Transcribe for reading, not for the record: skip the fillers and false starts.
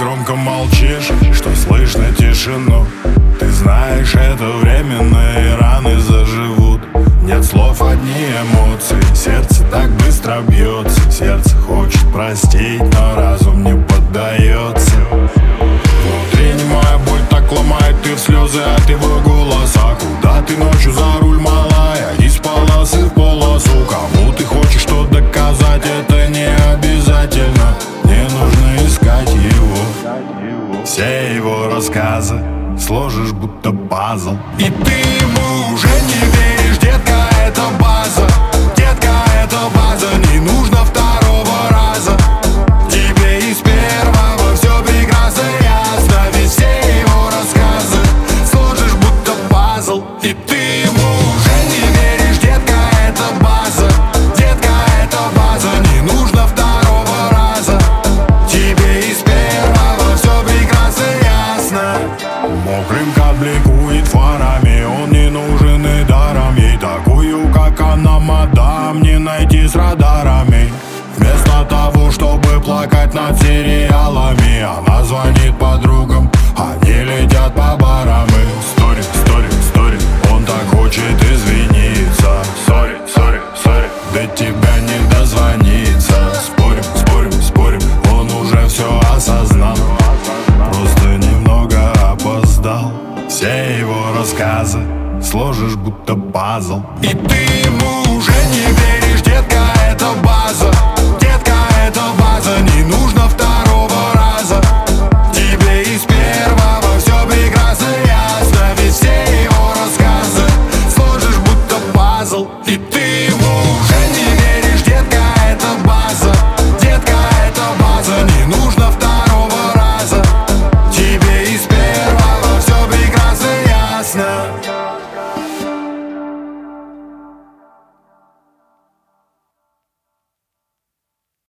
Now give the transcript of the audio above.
громко молчишь, что слышно тишину. Ты знаешь, это временные раны заживут. Нет слов, одни эмоции. Сердце так быстро бьется. Сердце хочет простить, но разум не поддается. Внутренняя боль так ломает, ты в слезы от его голоса. Куда ты ночью за руль, малая? Из полосы в полосу. Кому ты хочешь что доказать, это не обязательно. Не нужно искать его. Все его рассказы сложишь будто пазл. И ты ему уже не веришь, детка, это база. Детка, это база, не нужно второго раза. Тебе из первого все прекрасно ясно. Ведь все его рассказы сложишь будто пазл. И ты ему уже не веришь, детка, это база. Детка, это база, не нужно второго раза. Тебе из первого все прекрасно ясно. Мокрым бликует фарами, он не нужен и даром. Ей такую, как она, мадам, не найти с радарами. Вместо того, чтобы плакать над сериалами, она звонит подругам, они летят по барам. И стори, стори, стори, он так хочет извиниться. Сори, сори, сори, до тебя не дозвониться. Спорим, спорим, спорим, он уже все осознал, просто немного опоздал. Все его рассказы сложишь будто пазл. И ты ему уже не веришь, детка, это база. Детка, это база, не нужно второго.